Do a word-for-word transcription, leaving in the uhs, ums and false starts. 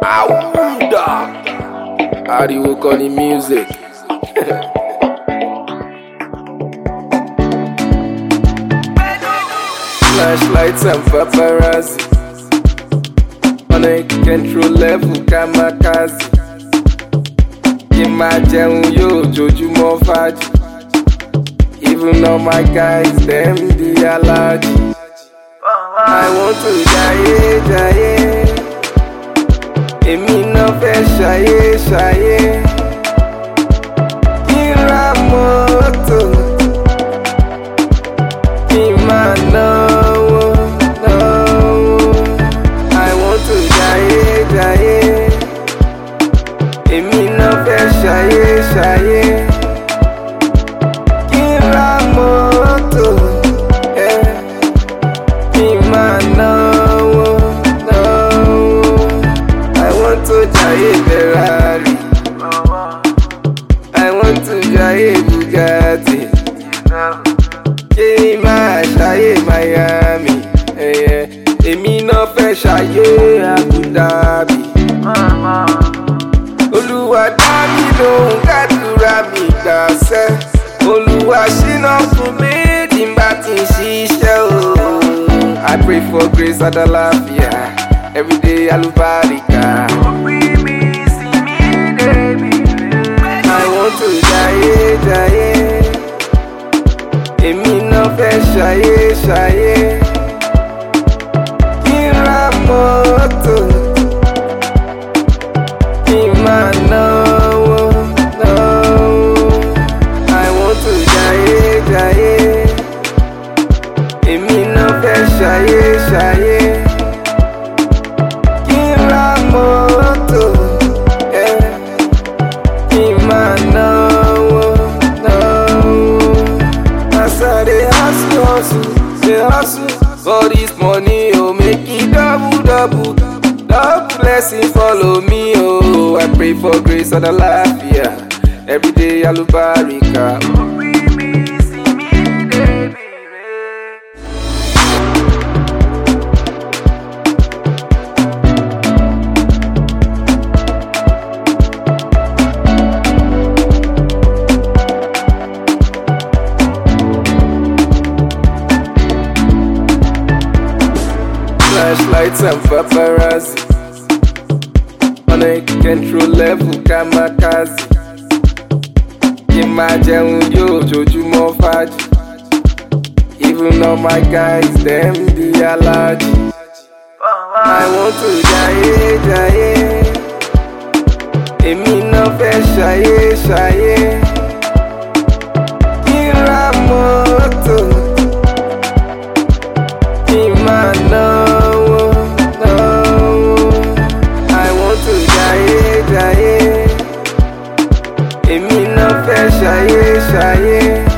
Auda ariwo kọ́ ni music. Flashlights and paparazzi on a control level kamikaze. Kí máa jẹun yóò jojúmọ́ fàájì. Even all my guys dem dey allergy. I want to jaye jaye. Èmi náà fẹ́ ṣayé ṣayé. Kí n ra mọ́tò. Kí n máa náwó náwó. I want to jaye jaye. Èmi náà fẹ́ ṣayé ṣayé. Kí n ra mọ́tò. Yeah. Kí n máa náwó náwó. I want to jaye Ferrari. I want to jaye Bugatti. Kí n máa ṣayé Miami. Èmi náà fẹ́ ṣayé Abu Dhabi. Olúwa dá mi lóhùn kádùrá mi gbàṣẹ. Olúwa ṣínà fún mi tí n bá ti ń ṣiṣẹ́ o. I pray for grace and àlàáfíà. Everyday alubarika. I want to jaye jaye. Èmi náà fẹ́ ṣayé ṣayé. Kí n ra mọ́tò. Kí n máa náwó náwó. I want to jaye jaye. Èmi náà fẹ́ ṣayé ṣayé. Kí n ra mọ́tò. Yeah. Kí n máa náwó náwó. As I dey hustle hustle, dey hustle for this money, oh make it double double. Double blessing follow me, oh. I pray for grace and àlàáfíà. Everyday alubarika. Flashlights and paparazzi on a control level kamikaze. Kí máa jẹun yóò jojúmọ́ fàájì. Even all my guys dem dey allergy. I want to jaye jaye. Èmi náà fẹ́ ṣayé ṣayé. Kí n ra mọ́tò. Kí n máa náwó náwó. I want to jaye jaye. Èmi náà fẹ́ ṣayé ṣayé.